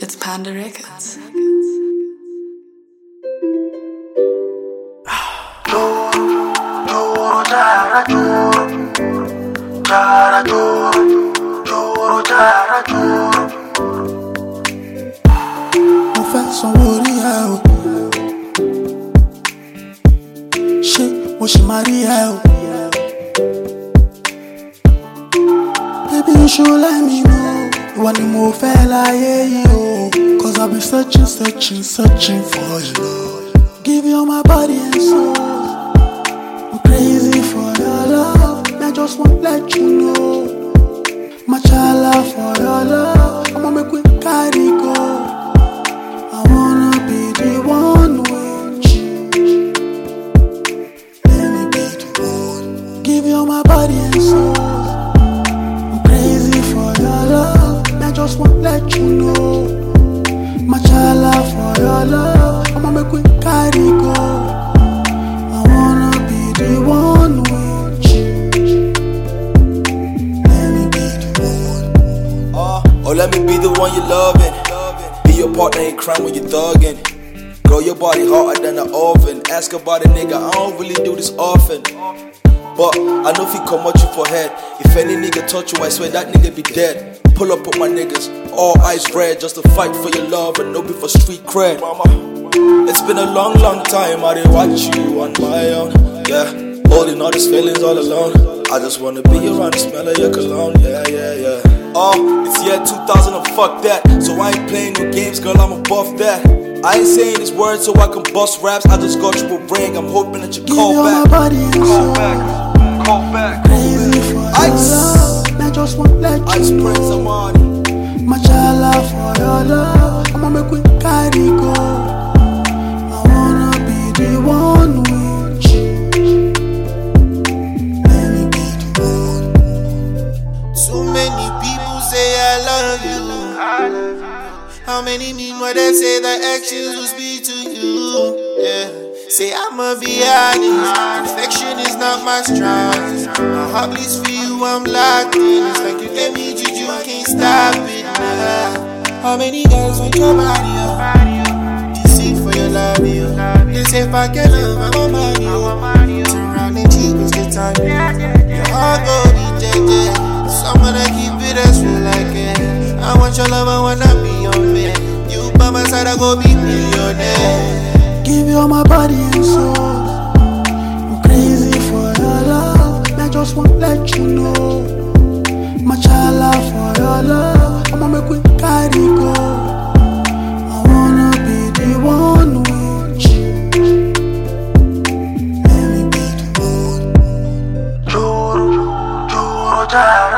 It's Panda Records. Mo fẹ́ sanwó orí ẹ o, ṣé mo ṣì máa rí ẹ o? Baby, you should let me know. Ìwọ ni mo fẹ́ láyé yìí o, 'cause I've been searching for your love. Give you my body and soul. I'm crazy for your love. I just want to let you know. Machala for your love. I'ma make we carry go. I wanna be the one with you. Let me be the one. Give you my body and soul. I'm crazy for your love. I just want to let you know. Machala for your love. I'ma make we carry go. I wanna be the one with you. Let me be the one. Oh, let me be the one you're loving. Be your partner in crime when you're thugging. Girl, your body hotter than an oven. Ask about a nigga, I don't really do this often. But I know if he come at you for head. If any nigga touch you, I swear that nigga be dead. Pull up with my niggas, all eyes red, just to fight for your love and no be for street cred. Mama, it's been a long time I didn't watch you on my own. Yeah, holding all these feelings all alone. I just wanna be around the smell of your cologne. Yeah. Oh, it's year 2000 and fuck that. So I ain't playing no games, girl, I'm above that. I ain't saying these words so I can bust raps. I just got you a ring, I'm hoping that you call back. Call back. Crazy for your Ice. love. I just want to let you Ice know. Prince Amani. Machala for your love. I'ma make we carry go. I wanna be the one with you. Let me be the one. So many people say I love you. How many mean what they say the actions will speak to you? Yeah. Say I'ma be honest. Perfection is not my strength. My heart bleeds for you, I'm locked in. It's like you gave me juju, can't stop it. Nah. How many guys want your body up? DC for your love, you. They say if I get love, I want money. Turn around and cheat, it's good time. Your heart go rejected. So I'm gonna keep it as real like it. I want your love, I wanna be your man. You by my side, I go be millionaire. Give you my body and soul. I'm crazy for your love. I just want to let you know. Machala for your love. I'ma make we carry go. I wanna be the one with you. Let me be the one.